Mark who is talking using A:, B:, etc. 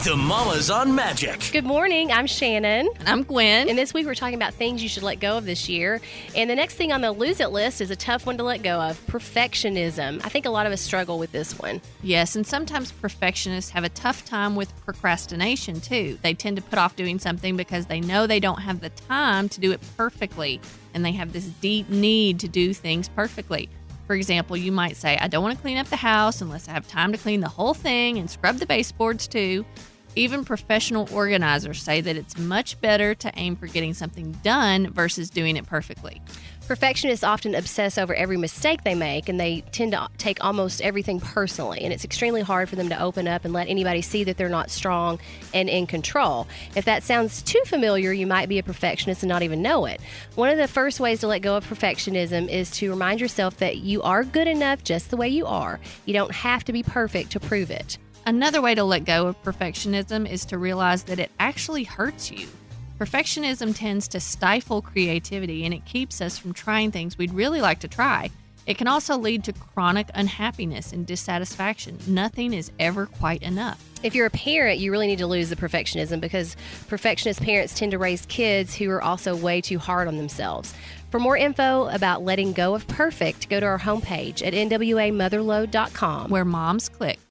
A: The Mamas on Magic.
B: Good morning. I'm Shannon.
C: And I'm Gwen.
B: And this week we're talking about things you should let go of this year. And the next thing on the lose it list is a tough one to let go of, perfectionism. I think a lot of us struggle with this one.
C: Yes, and sometimes perfectionists have a tough time with procrastination too. They tend to put off doing something because they know they don't have the time to do it perfectly. And they have this deep need to do things perfectly. For example, you might say, I don't want to clean up the house unless I have time to clean the whole thing and scrub the baseboards too. Even professional organizers say that it's much better to aim for getting something done versus doing it perfectly.
B: Perfectionists often obsess over every mistake they make, and they tend to take almost everything personally. And it's extremely hard for them to open up and let anybody see that they're not strong and in control. If that sounds too familiar, you might be a perfectionist and not even know it. One of the first ways to let go of perfectionism is to remind yourself that you are good enough just the way you are. You don't have to be perfect to prove it.
C: Another way to let go of perfectionism is to realize that it actually hurts you. Perfectionism tends to stifle creativity, and it keeps us from trying things we'd really like to try. It can also lead to chronic unhappiness and dissatisfaction. Nothing is ever quite enough.
B: If you're a parent, you really need to lose the perfectionism, because perfectionist parents tend to raise kids who are also way too hard on themselves. For more info about letting go of perfect, go to our homepage at nwamotherload.com,
C: where moms click.